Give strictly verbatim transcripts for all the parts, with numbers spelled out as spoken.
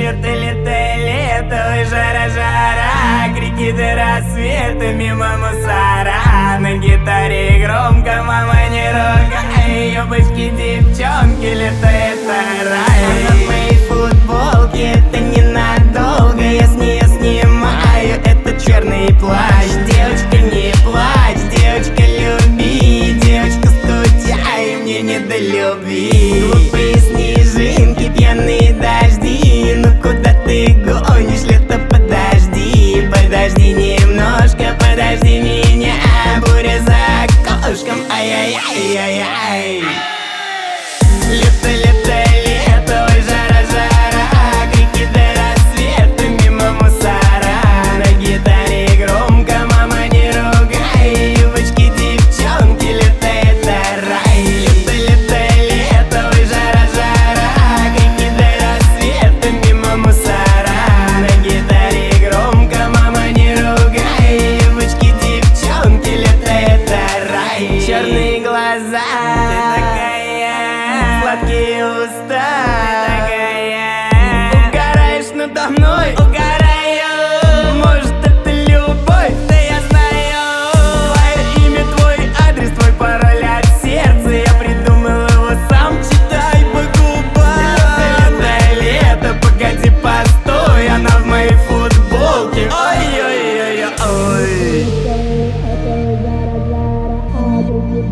Лето, лето, лето, ой, жара, жара, крики до рассвета мимо мусора. На гитаре громко, мама, не ругай, юбочки, девчонки, лето это рай. А на моей футболке это ненадолго, я с нее снимаю этот черный плащ. Девочка, не плачь, девочка, люби, девочка, скучай, мне не до любви. Глупые снежинки, пьяные дожди, ну куда ты гонишь, лето, подожди. Подожди немножко, подожди меня, буря за окошком, ай-яй-яй-яй-яй. Лето, лето, лето, ой, жара, жара, крики до рассвета мимо мусора. На гитаре громко, мама, не ругай, юбочки, девчонки, лето это рай. Лето, лето, лето, ой, жара, жара, крики до рассвета мимо мусора. На гитаре громко, мама, не ругай, юбочки, девчонки, лето это рай. Черные глаза, ты такая, сладкие уста, ты такая, угораешь надо мной, угораю. Может, это любовь, да я знаю. Твое имя, твой адрес, твой пароль от сердца, я придумал его сам, читай по губам. Лето, лето, лето, погоди, постой, она в моей футболке. Ой-ой-ой-ой.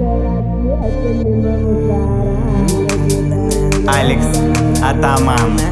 Алекс Атаман.